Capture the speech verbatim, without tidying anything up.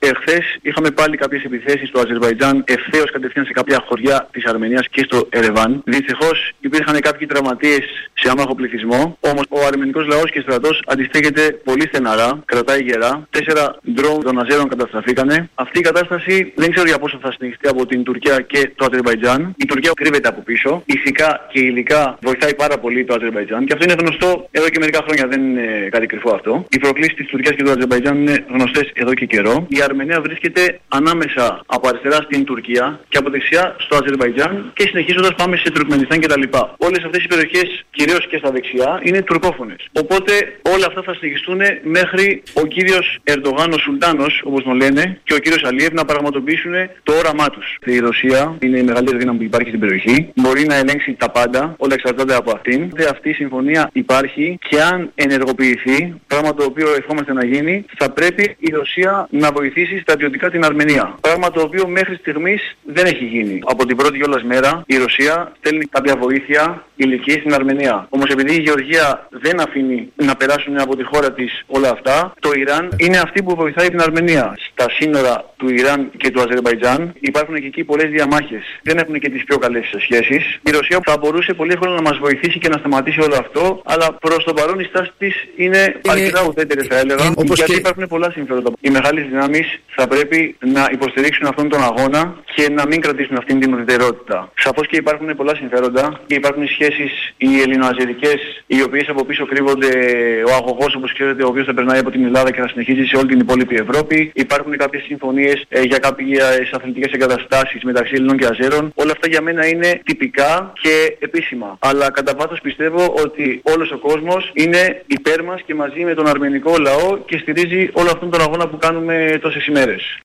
εχθές είχαμε πάλι κάποιες επιθέσεις στο Αζερβαϊτζάν ευθέως κατευθείαν σε κάποια χωριά της Αρμενίας και στο Ερεβάν. Δυστυχώς υπήρχαν κάποιοι τραυματίες σε άμαχο πληθυσμό, όμως ο αρμενικός λαός και στρατός αντιστέκεται πολύ στεναρά, κρατάει γερά. Τέσσερα ντρόουν των Αζέρων καταστραφήκανε. Αυτή η κατάσταση δεν ξέρω για πόσο θα συνεχιστεί από την Τουρκία και το Αζερβαϊτζάν. Η Τουρκία κρύβεται από πίσω. Ηθικά και υλικά βοηθάει πάρα πολύ το Αζερβαϊτζάν και αυτό είναι γνωστό εδώ και μερικά χρόνια, δεν είναι κάτι κρυφό αυτό. Οι προκλήσεις της Τουρκίας και του Αζερβαϊτζάν είναι γνωστές εδώ και καιρό. Η Αρμενία βρίσκεται ανάμεσα από αριστερά στην Τουρκία και από δεξιά στο Αζερβαϊτζάν και συνεχίζοντας πάμε σε Τουρκμενιστάν κτλ. Όλες αυτές οι περιοχές, κυρίως και στα δεξιά, είναι τουρκόφωνες. Οπότε όλα αυτά θα συνεχιστούν μέχρι ο κύριος Ερντογάν, ο Σουλτάνος, όπως τον λένε, και ο κύριος Αλίεβ να πραγματοποιήσουν το όραμά τους. Η Ρωσία είναι η μεγαλύτερη δύναμη που υπάρχει στην περιοχή. Μπορεί να ελέγξει τα πάντα, όλα εξαρτάται από αυτήν. Αυτή η συμφωνία υπάρχει και αν ενεργοποιηθεί, πράγμα το οποίο ευχόμαστε να γίνει, θα πρέπει η Ρωσία να βοηθήσει στρατιωτικά την Αρμενία. Πράγμα το οποίο μέχρι στιγμής δεν έχει γίνει. Από την πρώτη κιόλας μέρα η Ρωσία στέλνει κάποια βοήθεια υλική στην Αρμενία. Όμως επειδή η Γεωργία δεν αφήνει να περάσουν από τη χώρα της όλα αυτά, το Ιράν είναι αυτή που βοηθάει την Αρμενία. Στα σύνορα του Ιράν και του Αζερβαϊτζάν υπάρχουν και εκεί πολλές διαμάχες. Δεν έχουν και τις πιο καλές σχέσεις. Η Ρωσία θα μπορούσε πολύ εύκολα να μας βοηθήσει και να σταματήσει όλο αυτό, αλλά προς το παρόν η στάση της είναι αρκετά ουδέτερη, θα έλεγα, ε, γιατί και... υπάρχουν πολλά συμφέροντα. Οι μεγάλες δυνάμεις θα πρέπει να υποστηρίξουν αυτόν τον αγώνα και να μην κρατήσουν αυτήν την ουδετερότητα. Σαφώς και υπάρχουν πολλά συμφέροντα και υπάρχουν σχέσεις οι ελληνοαζερικές, οι οποίες από πίσω κρύβονται ο αγωγός, όπως ξέρετε, ο οποίος θα περνάει από την Ελλάδα και θα συνεχίζει σε όλη την υπόλοιπη Ευρώπη. Υπάρχουν κάποιες συμφωνίες ε, για κάποιες αθλητικές εγκαταστάσεις μεταξύ Ελληνών και Αζέρων. Όλα αυτά για μένα είναι τυπικά και επίσημα. Αλλά κατά βάθος πιστεύω ότι όλος ο κόσμος είναι υπέρ μας και μαζί με τον αρμενικό λαό και στηρίζει όλο αυτόν τον αγώνα που κάνουμε τόσες ημέρες.